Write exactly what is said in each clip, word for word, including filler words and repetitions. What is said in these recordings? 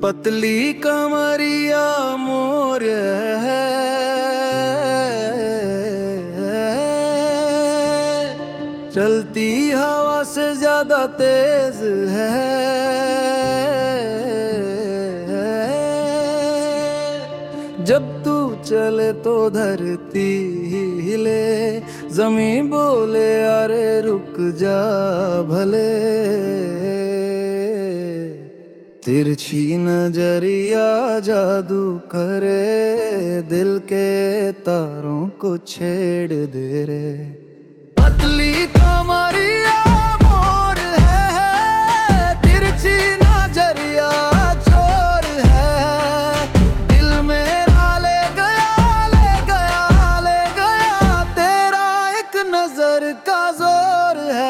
पतली कमरिया मोर है, चलती हवा से ज्यादा तेज है। जब तू चले तो धरती हिले, जमीन बोले अरे रुक जा भले। तिरछी नजरिया जादू करे, दिल के तारों को छेड़ दे रे। पतली कमरिया मोर है, तिरछी नजरिया चोर है। दिल मेरा ले गया ले गया ले गया, तेरा एक नजर का जोर है।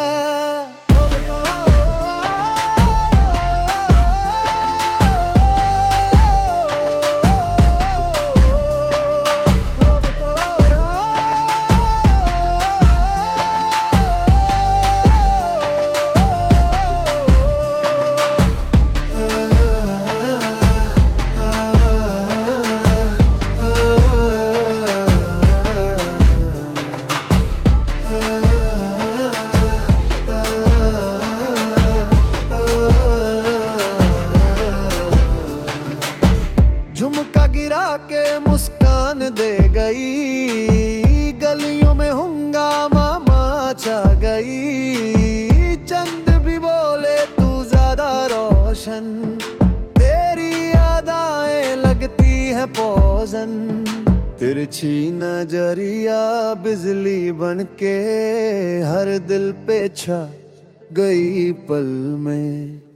झुमका गिरा के मुस्कान दे गई, गलियों में हंगामा मचा गई। चंद भी बोले तू ज्यादा रोशन, तेरी यादें लगती है पॉइजन। तिरछी नजरिया बिजली बनके हर दिल पे छा गई पल में।